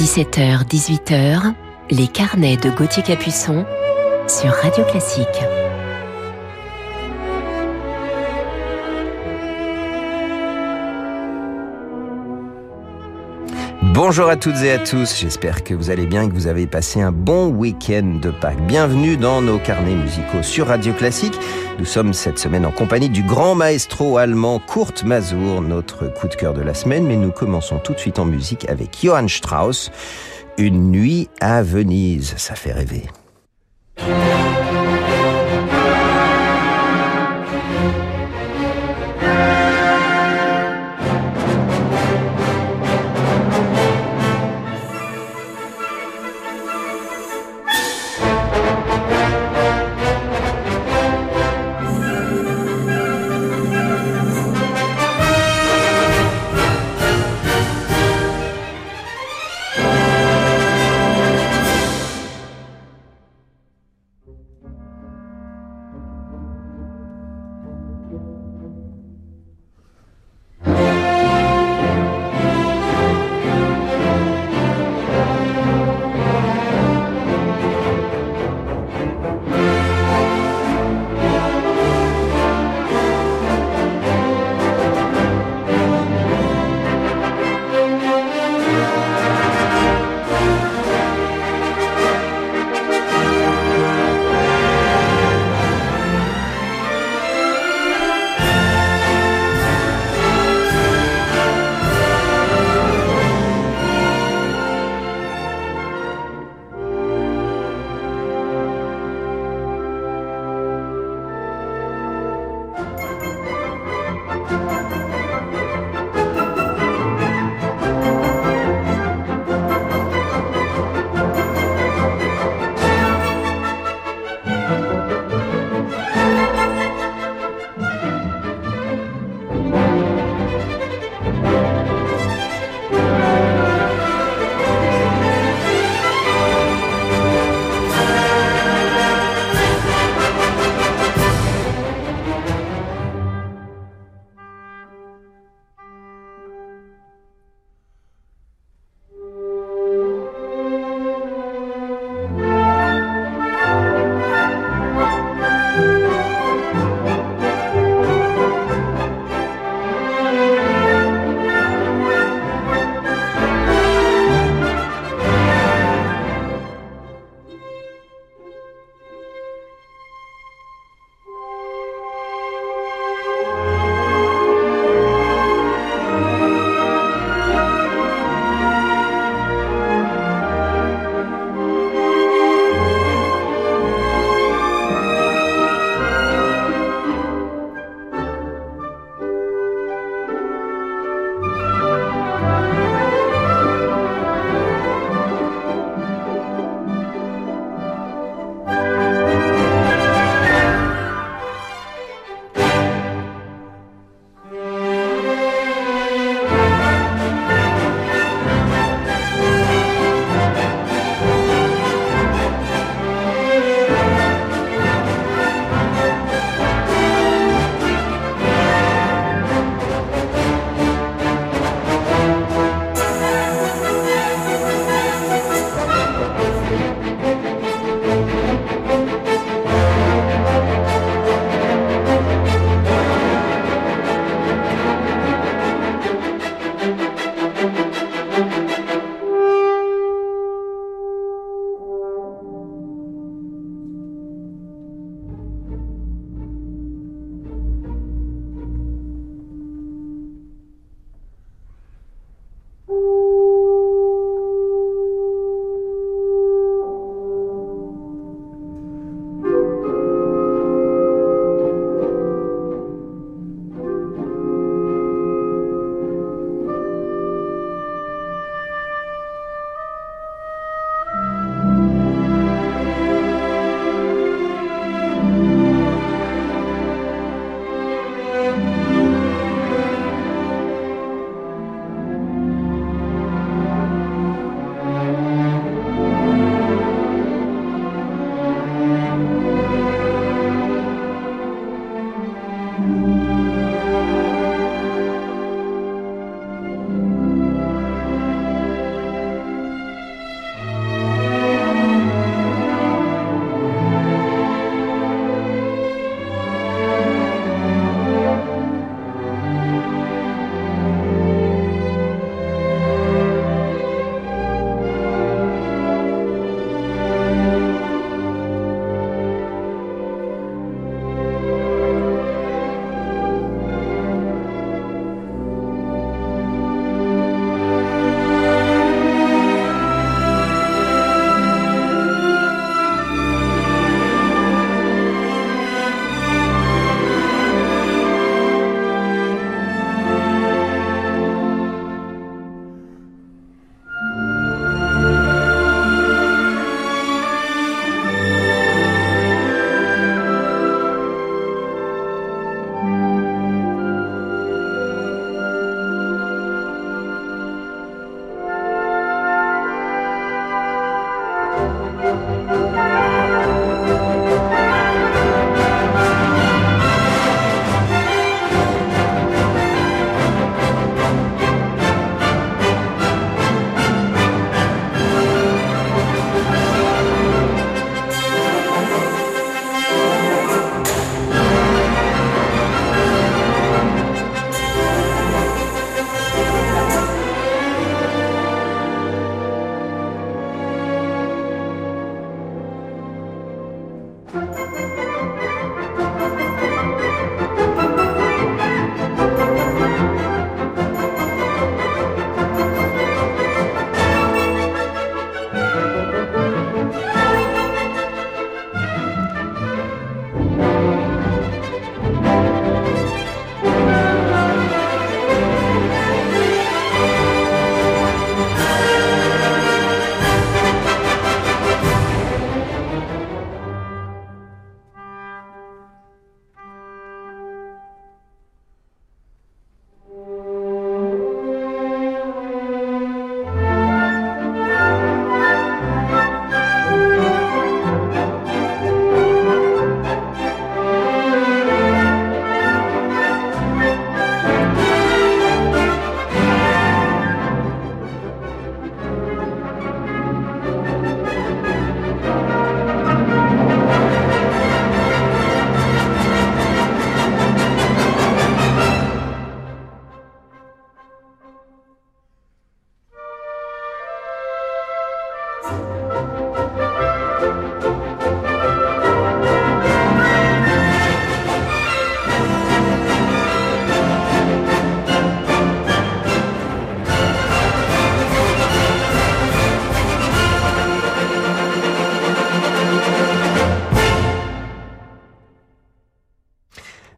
17h, 18h, les carnets de Gauthier Capuçon sur Radio Classique. Bonjour à toutes et à tous, j'espère que vous allez bien et que vous avez passé un bon week-end de Pâques. Bienvenue dans nos carnets musicaux sur Radio Classique. Nous sommes cette semaine en compagnie du grand maestro allemand Kurt Masur, notre coup de cœur de la semaine, mais nous commençons tout de suite en musique avec Johann Strauss, Une nuit à Venise, ça fait rêver.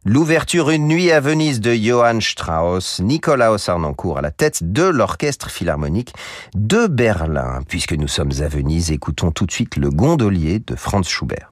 L'ouverture Une nuit à Venise de Johann Strauss, Nikolaus Harnoncourt à la tête de l'Orchestre Philharmonique de Berlin. Puisque nous sommes à Venise, écoutons tout de suite Le Gondolier de Franz Schubert.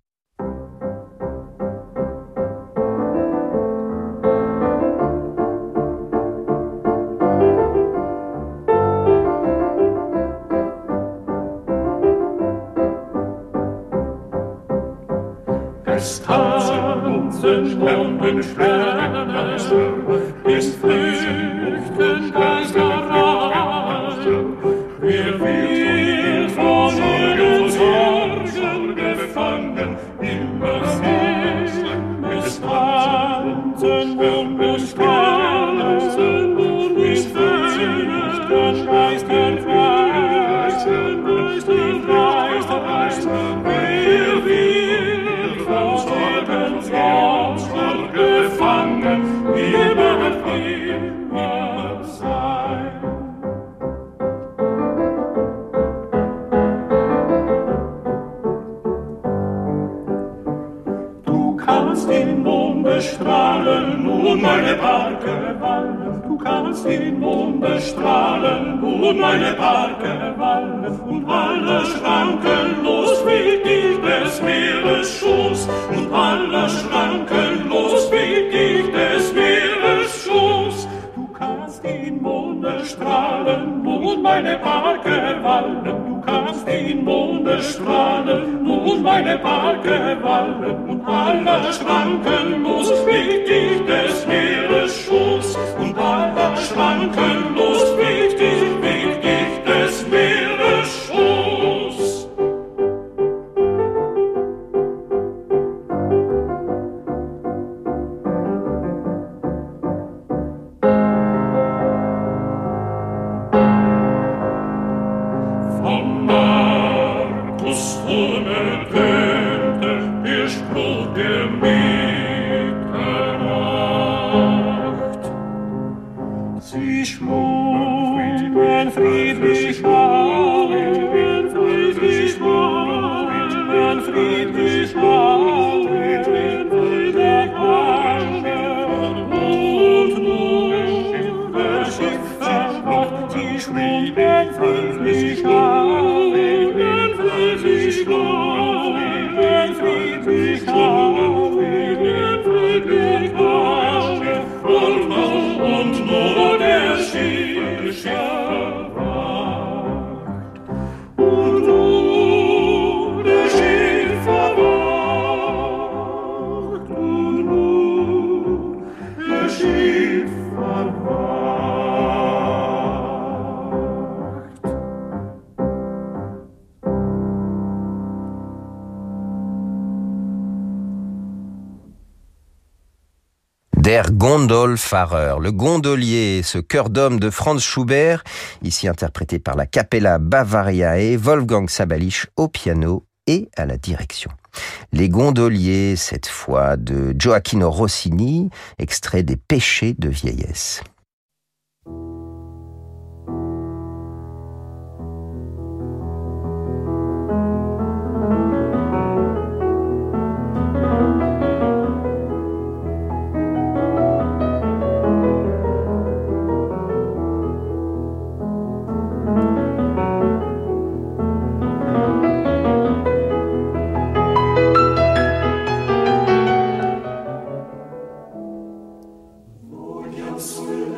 Es tanzen Monden, Sterne, es flüchten Geisterreihen. Wer wird von ihren Sorgen gefangen, immer sehen, es tanzen Monden, Sterne, es flüchten Geisterreihen. Wer wird von Sorgen gefangen, immer sein. Du kannst den Mond bestrahlen und meine Barke wallen. Du kannst den Mond bestrahlen und meine Barke wallen. Und alle Schranken losfegt ich des Meeres Schoß. Und alle Schranken losfegt ich des Meeres Schoß. Du kannst den Mond bestrahlen und meine Barke wallen. Du kannst den Mond bestrahlen und meine Barke wallen. Und alle Schranken losfegt ich des Meeres Schoß. Und alle Schranken losfegt ich des Meeres Schoß. Vom Markus Turme tönte der Spruch der Mitternacht. Sie schwungen friedlich auf, friedlich auf, friedlich auf, friedlich auf. Und nun das Schiff verwacht, sie schwungen friedlich auf, friedlich auf, friedlich auf, friedlich auf. Und nur der Schiff verwacht. Und nur der Schiff verwacht. Und nur der Schiff verwacht. Der Gondolfahrer, le gondolier, ce chœur d'homme de Franz Schubert, ici interprété par la Capella Bavariae, Wolfgang Sabalich au piano et à la direction. Les gondoliers, cette fois de Gioacchino Rossini, extrait des Péchés de vieillesse. Soll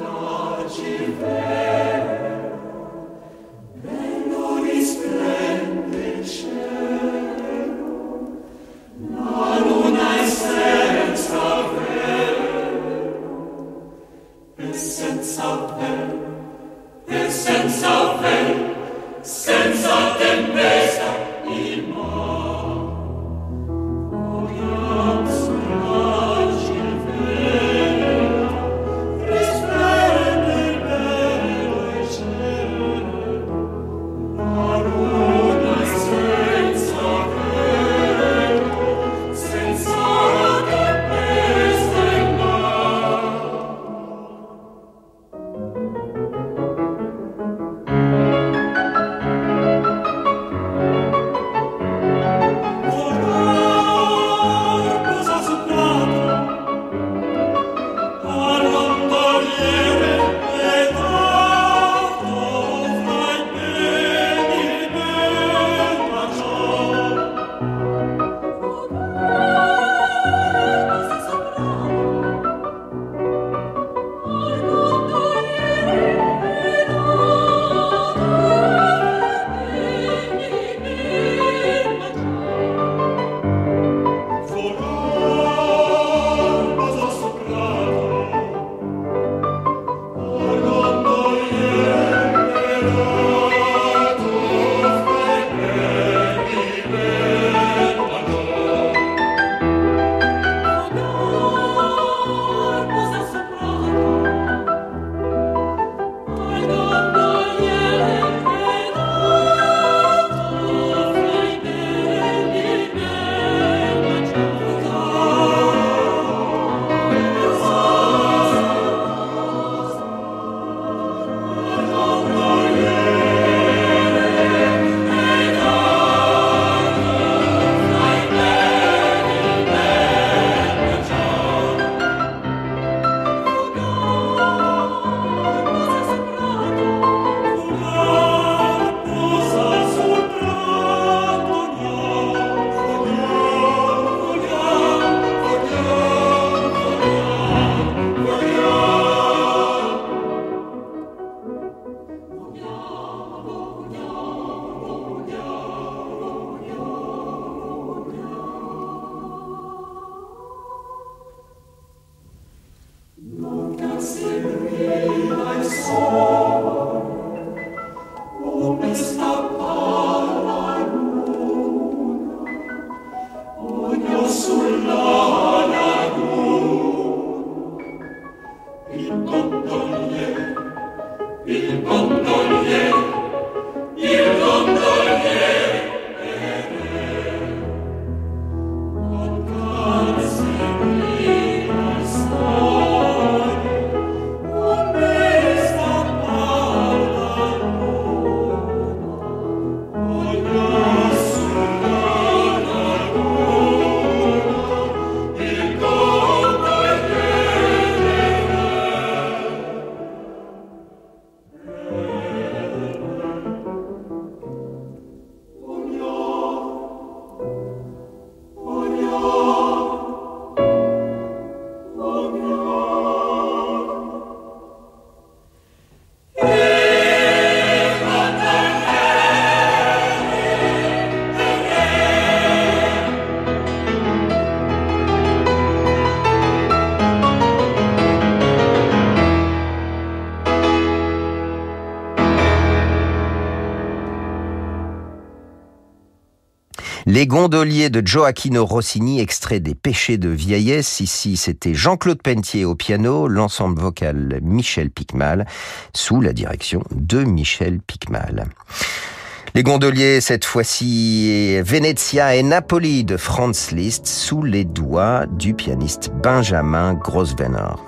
Les gondoliers de Gioacchino Rossini, extrait des Péchés de vieillesse. Ici, c'était Jean-Claude Pentier au piano, l'ensemble vocal Michel Picmal, sous la direction de Michel Picmal. Les gondoliers, cette fois-ci, Venezia et Napoli de Franz Liszt, sous les doigts du pianiste Benjamin Grosvenor.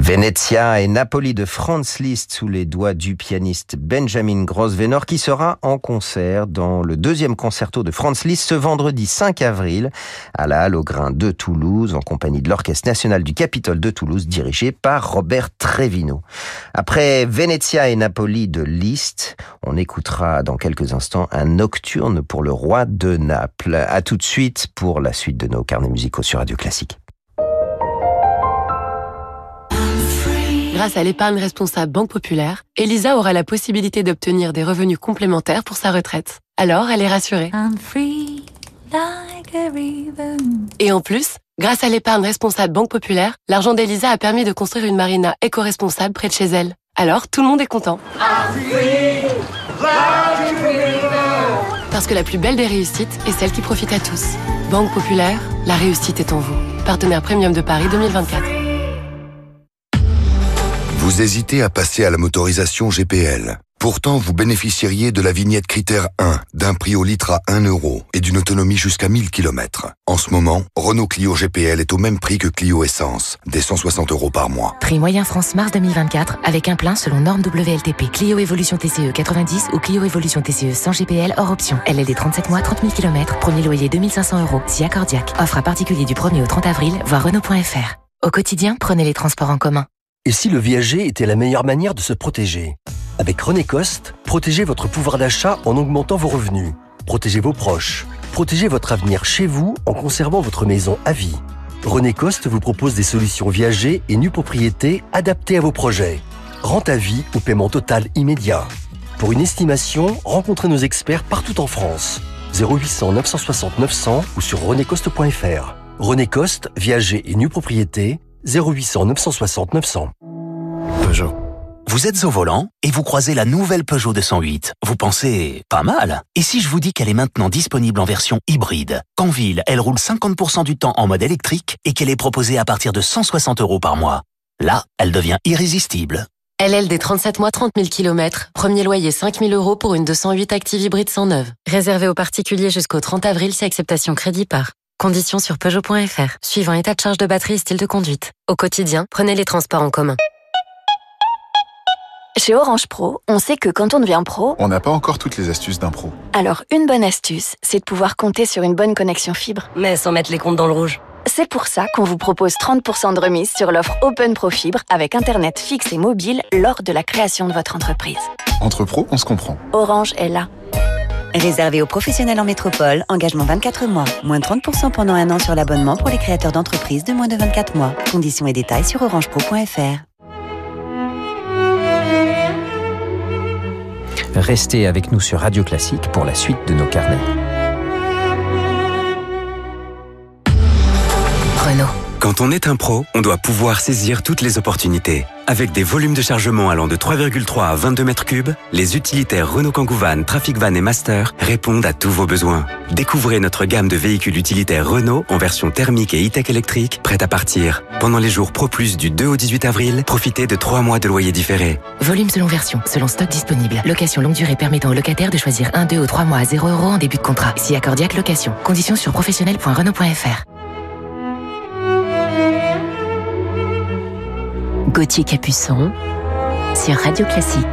Venezia et Napoli de Franz Liszt sous les doigts du pianiste Benjamin Grosvenor qui sera en concert dans le 2e concerto de Franz Liszt ce vendredi 5 avril à la Halle aux Grains de Toulouse en compagnie de l'Orchestre National du Capitole de Toulouse dirigé par Robert Trevino. Après Venezia et Napoli de Liszt, on écoutera dans quelques instants un nocturne pour le roi de Naples. À tout de suite pour la suite de nos carnets musicaux sur Radio Classique. Grâce à l'épargne responsable Banque Populaire, Elisa aura la possibilité d'obtenir des revenus complémentaires pour sa retraite. Alors, elle est rassurée. Et en plus, grâce à l'épargne responsable Banque Populaire, l'argent d'Elisa a permis de construire une marina éco-responsable près de chez elle. Alors, tout le monde est content. Parce que la plus belle des réussites est celle qui profite à tous. Banque Populaire, la réussite est en vous. Partenaire Premium de Paris 2024. Vous hésitez à passer à la motorisation GPL. Pourtant, vous bénéficieriez de la vignette critère 1, d'un prix au litre à 1 € et d'une autonomie jusqu'à 1000 km. En ce moment, Renault Clio GPL est au même prix que Clio Essence, des 160 € par mois. Prix moyen France mars 2024 avec un plein selon norme WLTP. Clio Evolution TCE 90 ou Clio Evolution TCE sans GPL hors option. LLD 37 mois, 30 000 km, premier loyer 2500 €, si accordiaque. Offre à particulier du 1er au 30 avril, voir Renault.fr. Au quotidien, prenez les transports en commun. Et si le viager était la meilleure manière de se protéger ? Avec René Coste, protégez votre pouvoir d'achat en augmentant vos revenus. Protégez vos proches. Protégez votre avenir chez vous en conservant votre maison à vie. René Coste vous propose des solutions viager et nue propriété adaptées à vos projets. Rente à vie ou paiement total immédiat. Pour une estimation, rencontrez nos experts partout en France. 0800 960 900 ou sur renécoste.fr. René Coste, viager et nue propriété, 0800 960 900. Peugeot. Vous êtes au volant et vous croisez la nouvelle Peugeot 208. Vous pensez, pas mal. Et si je vous dis qu'elle est maintenant disponible en version hybride? Qu'en ville, elle roule 50% du temps en mode électrique et qu'elle est proposée à partir de 160 € par mois. Là, elle devient irrésistible. LLD 37 mois, 30 000 km. Premier loyer 5 000 € pour une 208 Active hybride sans neuve. Réservé aux particuliers jusqu'au 30 avril si acceptation crédit par. Conditions sur Peugeot.fr. Suivant état de charge de batterie et style de conduite. Au quotidien, prenez les transports en commun. Chez Orange Pro, on sait que quand on devient pro, on n'a pas encore toutes les astuces d'un pro. Alors, une bonne astuce, c'est de pouvoir compter sur une bonne connexion fibre. Mais sans mettre les comptes dans le rouge. C'est pour ça qu'on vous propose 30% de remise sur l'offre Open Pro Fibre avec Internet fixe et mobile lors de la création de votre entreprise. Entre pros, on se comprend. Orange est là. Réservé aux professionnels en métropole, engagement 24 mois. Moins de 30% pendant 1 an sur l'abonnement pour les créateurs d'entreprises de moins de 24 mois. Conditions et détails sur orangepro.fr. Restez avec nous sur Radio Classique pour la suite de nos carnets. Renault. Quand on est un pro, on doit pouvoir saisir toutes les opportunités. Avec des volumes de chargement allant de 3,3 à 22 mètres cubes, les utilitaires Renault Kangoo Van, Trafic Van et Master répondent à tous vos besoins. Découvrez notre gamme de véhicules utilitaires Renault en version thermique et e-tech électrique, prête à partir. Pendant les jours Pro Plus du 2 au 18 avril, profitez de 3 mois de loyer différé. Volume selon version, selon stock disponible. Location longue durée permettant aux locataires de choisir 1, 2 ou 3 mois à 0 € en début de contrat. Si accordiaque location. Conditions sur professionnel.renault.fr. Gauthier Capuçon sur Radio Classique.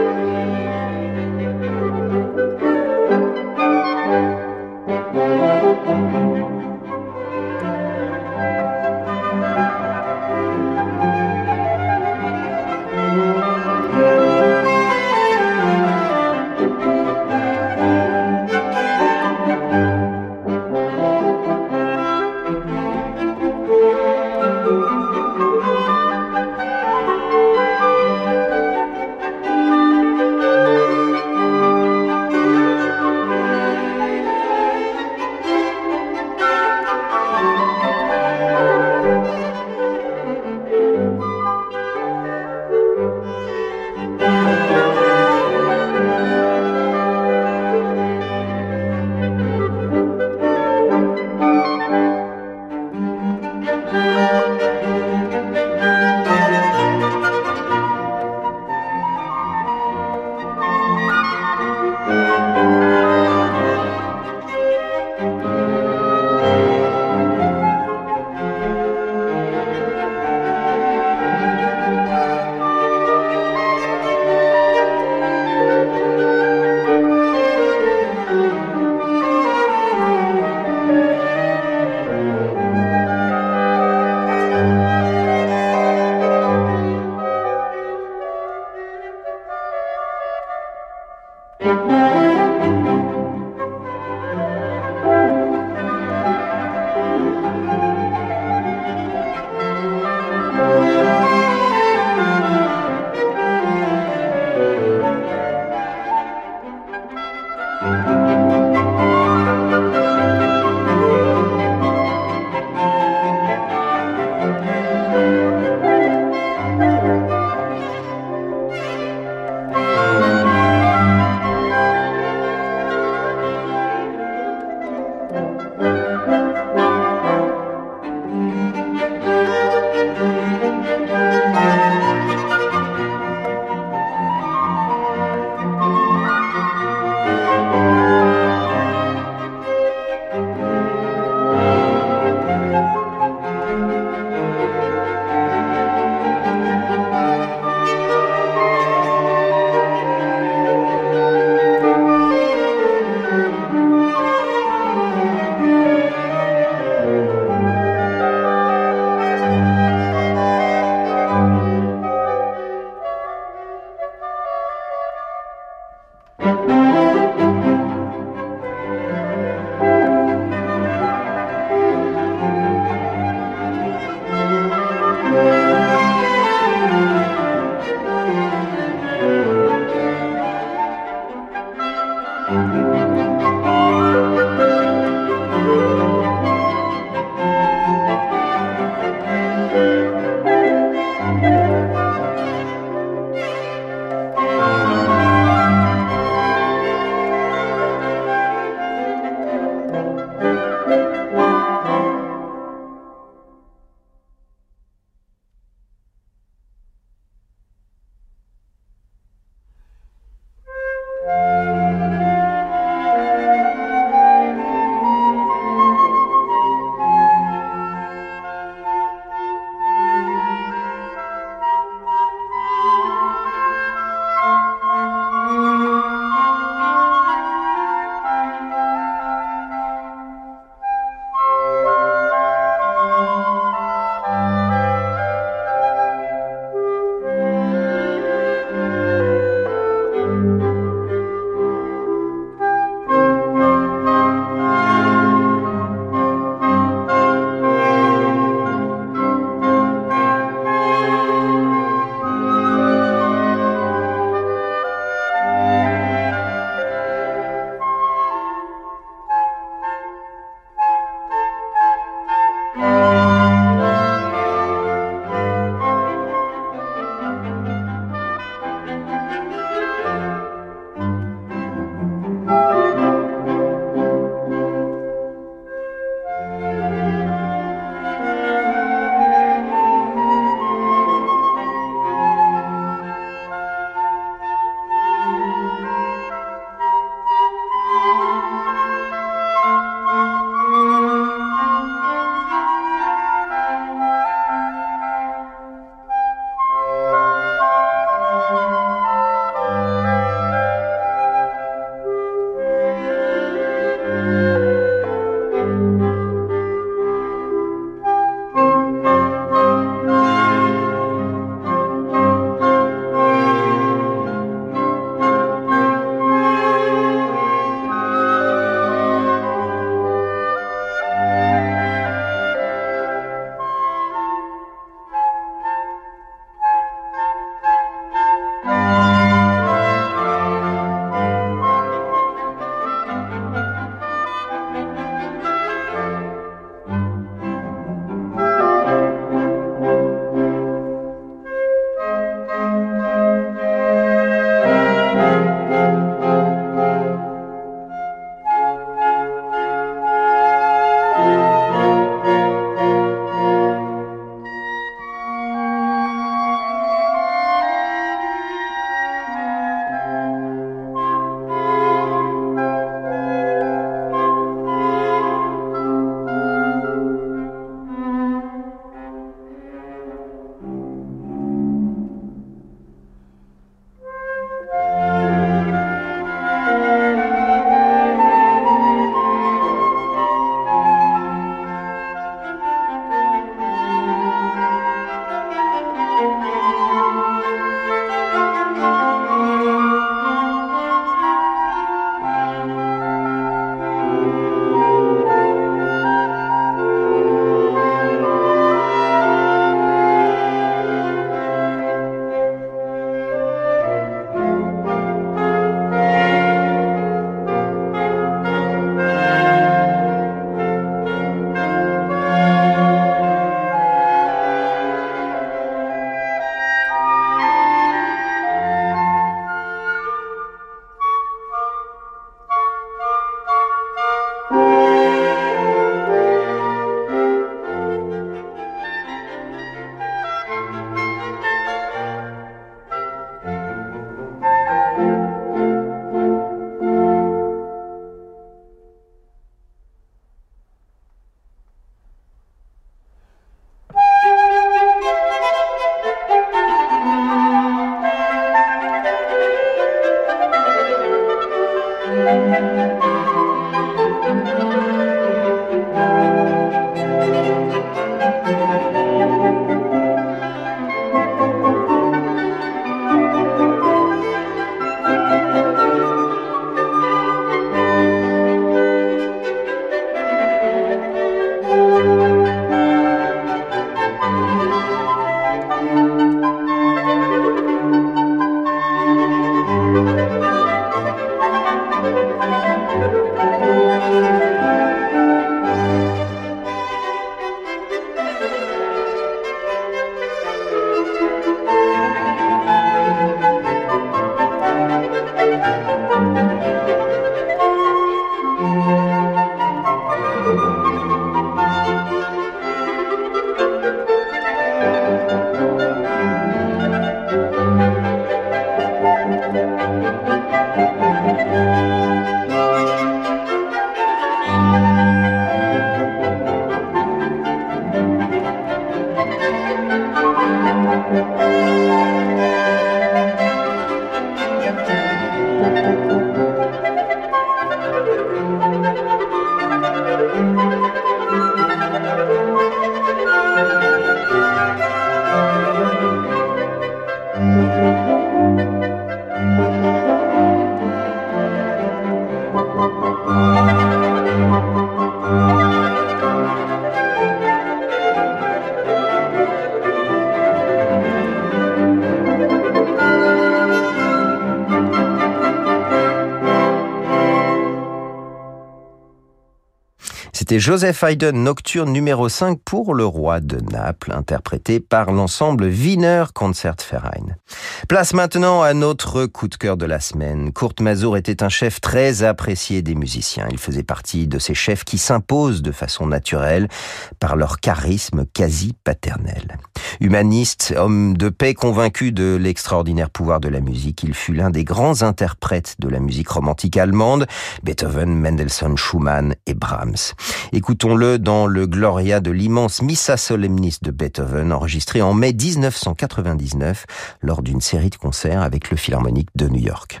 C'était Joseph Haydn, Nocturne numéro 5 pour le roi de Naples, interprété par l'ensemble Wiener Concertverein. Place maintenant à notre coup de cœur de la semaine. Kurt Masur était un chef très apprécié des musiciens. Il faisait partie de ces chefs qui s'imposent de façon naturelle par leur charisme quasi paternel. Humaniste, homme de paix convaincu de l'extraordinaire pouvoir de la musique, il fut l'un des grands interprètes de la musique romantique allemande, Beethoven, Mendelssohn, Schumann et Brahms. Écoutons-le dans le Gloria de l'immense Missa Solemnis de Beethoven, enregistré en mai 1999 lors d'une série de concerts avec le Philharmonique de New York.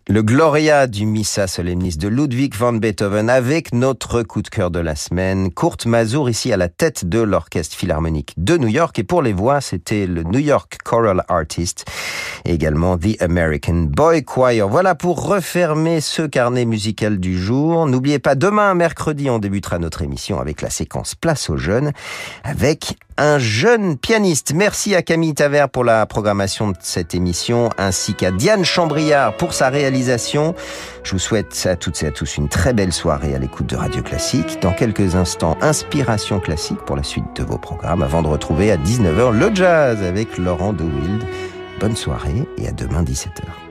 Le Gloria du Missa Solemnis de Ludwig van Beethoven avec notre coup de cœur de la semaine. Kurt Masur ici à la tête de l'Orchestre Philharmonique de New York. Et pour les voix, c'était le New York Choral Artist et également The American Boy Choir. Voilà pour refermer ce carnet musical du jour. N'oubliez pas, demain, mercredi, on débutera notre émission avec la séquence Place aux jeunes avec un jeune pianiste. Merci à Camille Tavert pour la programmation de cette émission ainsi qu'à Diane Chambriard pour sa réalisation. Je vous souhaite à toutes et à tous une très belle soirée à l'écoute de Radio Classique. Dans quelques instants, Inspiration Classique pour la suite de vos programmes avant de retrouver à 19h le jazz avec Laurent De Wild. Bonne soirée et à demain 17h.